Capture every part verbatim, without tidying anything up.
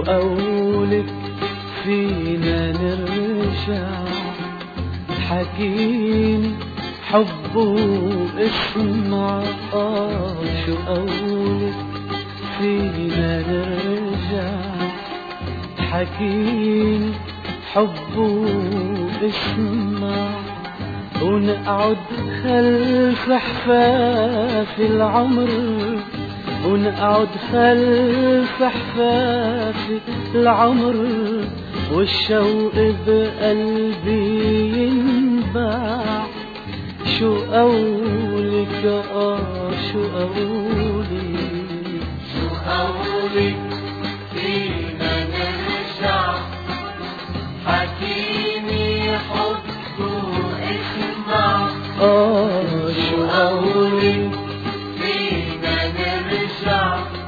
أقولك فينا نرجع، حكيني حب واسمع. آه شو أقولك فينا نرجع، حكيني حب واسمع، ونقعد خلف حفاف العمر، ونقعد خلف حفاف العمر، والشوق بقلبي ينباع. شو قولك آه شو قولك شو قولك فينا نرجع، حكيني حب واسمع. آه شو قولك فينا نرجع،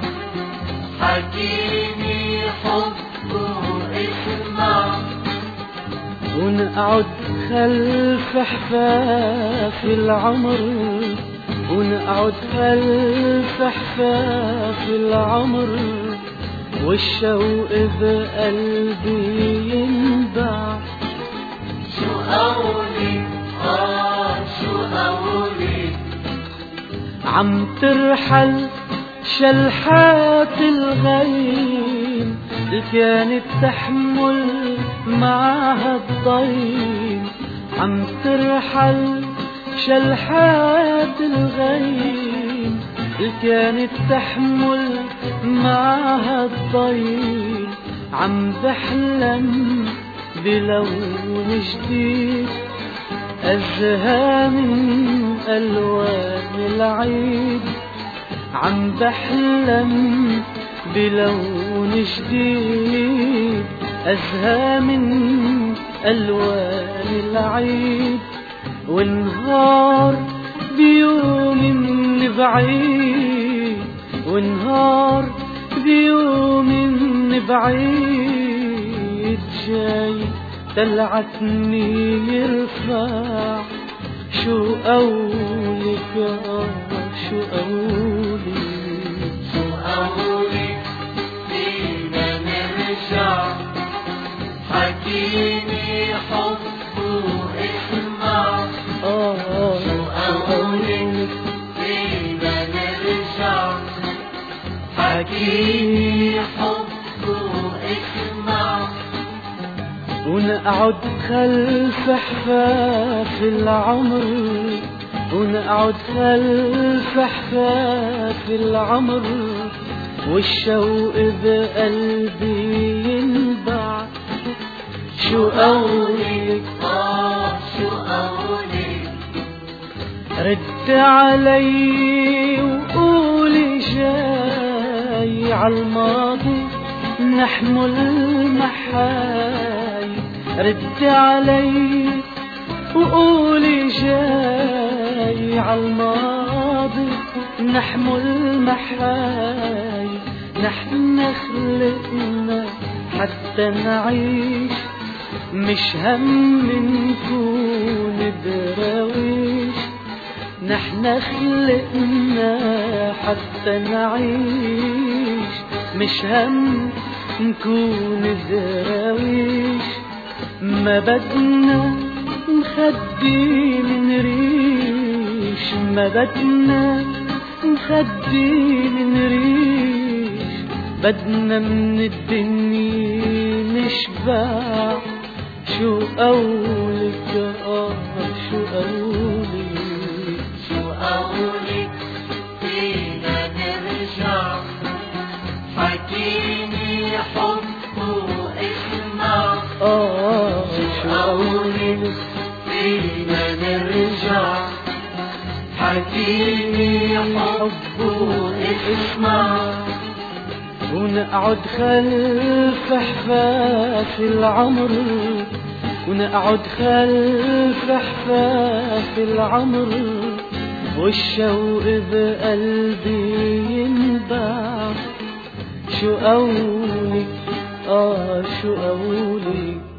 حكيني حب واسمع، ونقعد خلف حفاف العمر، ونقعد خلف حفاف العمر، والشوق بقلبي ينبع. شو قولك آه شو قولك عم ترحل شلحات الغيم، اللي كانت تحمل معها الضيم. عم ترحل شلحات الغيم، اللي كانت تحمل معها الضيم. عم بحلم بلون جديد أزهى من ألوان العيد. عم بحلم بلون جديد أزهى من ألوان العيد، والنهار بيوم من بعيد، والنهار بيوم من بعيد، جاي طلعتني يرفع. شو قولك آه شو قولك شو قولك فينا نرجع، حكيني حب واسمع. آه شو قولك فينا نرجع، حكيني حب واسمع، ونقعد خلف حفاف العمر، ونقعد خلف حفاف العمر، والشوق بقلبي ينبع. شو قولك آه شو قولك رد علي وقولي جاي عالماضي نحمل محاي. رد علي وقولي جاي عالماضي نحمل محاي. نحن خلقنا حتى نعيش، مش هم نكون دراويش. نحن خلقنا حتى نعيش، مش هم نكون دراويش. ما بدنا نخبي من ريش، ما بدنا نخبي من ريش. بدنا من الدنيا نشبع. شو قولك آه شو قولك شو قولك فينا نرجع، حكيني حب واسمع. آه شو قولك فينا نرجع، حكيني حب واسمع، ونقعد خلف حفاف العمر، ونقعد خلف حفاف العمر، والشوق بقلبي ينبع. شو قولك آه شو قولك